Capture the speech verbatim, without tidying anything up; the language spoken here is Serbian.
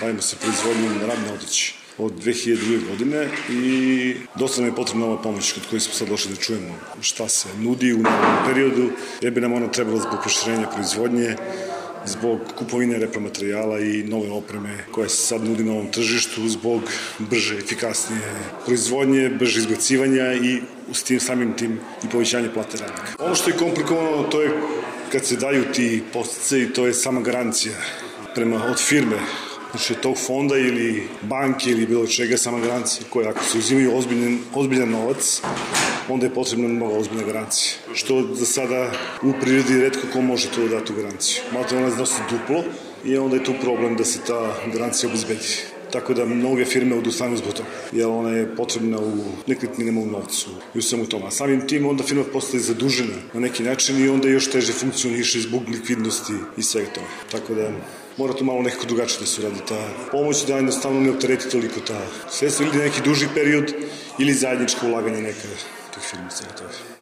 bavimo se proizvodnjom radne odeće od dve hiljade druge. godine i dosta nam je potrebna ova pomoć kod koje smo sad došli da čujemo šta se nudi u novom periodu, jer bi nam ona trebala zbog proširenja proizvodnje, zbog kupovine repromaterijala i nove opreme koja se sad nudi na ovom tržištu, zbog brže, efikasnije proizvodnje, brže izbacivanja i s tim samim tim i povećanje plate radnika. Ono što je komplikovano, to je kad se daju ti podsticaji, to je sama garancija prema od firme, znači tog fonda ili banke ili bilo čega, sama garancija koja ako se uzimaju ozbiljan, ozbiljan novac, onda je potrebna mnogo ozbiljna garancija. Što za sada u prirodi retko ko može to da da tu garanciju. Malo ona iznosi duplo i onda je tu problem da se ta garancija obezbedi. Tako da mnoge firme odustanu zbog toga, jer ona je potrebna u nekretninama, u novcu i u svemu tome. A samim tim onda firma postaje zadužena na neki način i onda još teže funkcioniše zbog likvidnosti i svega toga. Tako da mora tu malo nekako drugačije da se uradi ta pomoć, da jednostavno ne optereti toliko ta sredstva ili neki duži period ili zajedničko ulaganje neka tih firma.